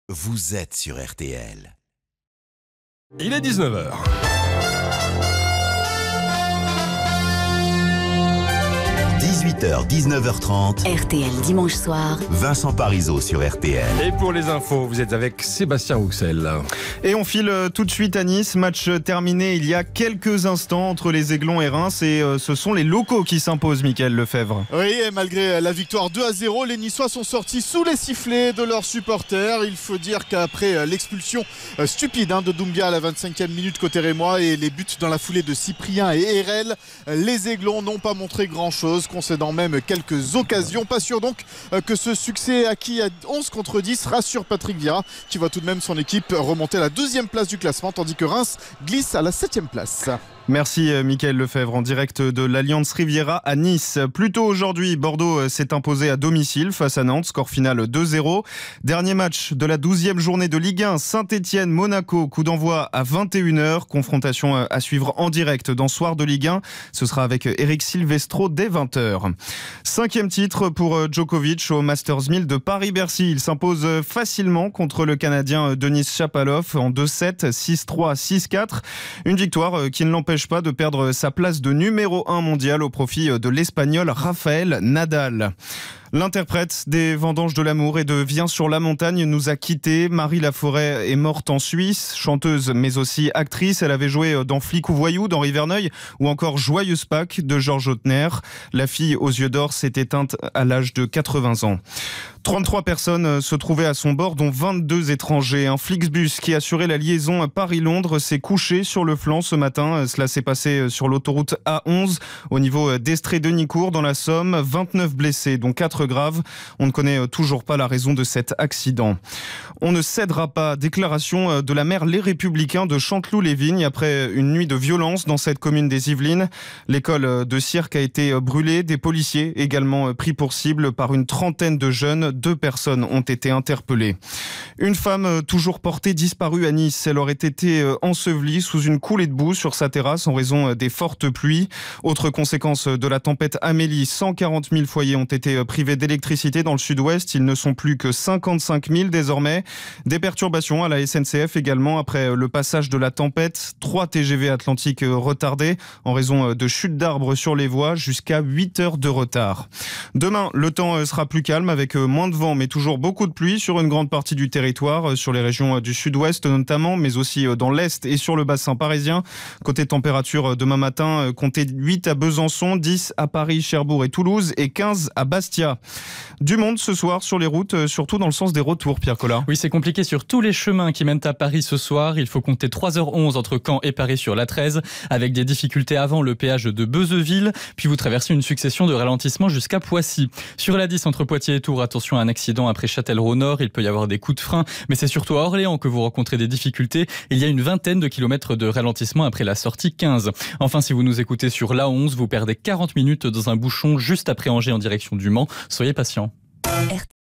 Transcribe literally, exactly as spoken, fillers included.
vous êtes sur R T L. Il est dix-neuf heures. dix-huit heures, dix-neuf heures trente. R T L dimanche soir. Vincent Parisot sur R T L. Et pour les infos, vous êtes avec Sébastien Rouxel. Et on file tout de suite à Nice. Match terminé il y a quelques instants entre les Aiglons et Reims. Et ce sont les locaux qui s'imposent, Mickaël Lefebvre. Oui, et malgré la victoire deux à zéro, les Niçois sont sortis sous les sifflets de leurs supporters. Il faut dire qu'après l'expulsion stupide hein, de Doumbia à la vingt-cinquième minute côté rémois et les buts dans la foulée de Cyprien et Erel, les Aiglons n'ont pas montré grand-chose, concédant même quelques occasions. Pas sûr donc que ce succès acquis à onze contre dix rassure Patrick Vieira, qui voit tout de même son équipe remonter à la deuxième place du classement, tandis que Reims glisse à la septième place. Merci Mickaël Lefebvre en direct de l'Alliance Riviera à Nice. Plus tôt aujourd'hui, Bordeaux s'est imposé à domicile face à Nantes, score final deux zéro. Dernier match de la douzième journée de Ligue un, Saint-Étienne-Monaco, coup d'envoi à vingt et une heures. Confrontation à suivre en direct dans Soir de Ligue un. Ce sera avec Eric Silvestro dès vingt heures. Cinquième titre pour Djokovic au Masters mille de Paris-Bercy. Il s'impose facilement contre le Canadien Denis Shapovalov en deux sept, six trois, six quatre. Une victoire qui ne l'empêche pas de perdre sa place de numéro un mondial au profit de l'Espagnol Rafael Nadal. L'interprète des Vendanges de l'amour et de Viens sur la montagne nous a quittés. Marie Laforêt est morte en Suisse, chanteuse mais aussi actrice. Elle avait joué dans Flic ou Voyou d'Henri Verneuil ou encore Joyeuse Pâques de Georges Hautener. La fille aux yeux d'or s'est éteinte à l'âge de quatre-vingts ans. trente-trois personnes se trouvaient à son bord, dont vingt-deux étrangers. Un Flixbus qui assurait la liaison Paris-Londres s'est couché sur le flanc ce matin. Cela s'est passé sur l'autoroute A onze au niveau d'Estrée-Denicourt dans la Somme. vingt-neuf blessés, dont quatre grave. On ne connaît toujours pas la raison de cet accident. On ne cédera pas. Déclaration de la maire Les Républicains de Chanteloup-les-Vignes après une nuit de violence dans cette commune des Yvelines. L'école de cirque a été brûlée. Des policiers également pris pour cible par une trentaine de jeunes. Deux personnes ont été interpellées. Une femme toujours portée disparue à Nice. Elle aurait été ensevelie sous une coulée de boue sur sa terrasse en raison des fortes pluies. Autre conséquence de la tempête Amélie, cent quarante mille foyers ont été privés d'électricité dans le sud-ouest. Ils ne sont plus que cinquante-cinq mille désormais. Des perturbations à la S N C F également après le passage de la tempête. Trois T G V Atlantique retardés en raison de chutes d'arbres sur les voies, jusqu'à huit heures de retard. Demain, le temps sera plus calme avec moins de vent mais toujours beaucoup de pluie sur une grande partie du territoire, sur les régions du sud-ouest notamment, mais aussi dans l'est et sur le bassin parisien. Côté température, demain matin, comptez huit à Besançon, dix à Paris, Cherbourg et Toulouse et quinze à Bastia. Du monde ce soir sur les routes, surtout dans le sens des retours, Pierre Collat. Oui, c'est compliqué sur tous les chemins qui mènent à Paris ce soir. Il faut compter trois heures onze entre Caen et Paris sur l'A treize, avec des difficultés avant le péage de Beuzeville, puis vous traversez une succession de ralentissements jusqu'à Poissy. Sur l'A dix entre Poitiers et Tours, attention à un accident après Châtellerault-Nord, il peut y avoir des coups de frein, mais c'est surtout à Orléans que vous rencontrez des difficultés. Il y a une vingtaine de kilomètres de ralentissement après la sortie quinze. Enfin, si vous nous écoutez sur l'A onze, vous perdez quarante minutes dans un bouchon juste après Angers en direction du Mans. Soyez patients.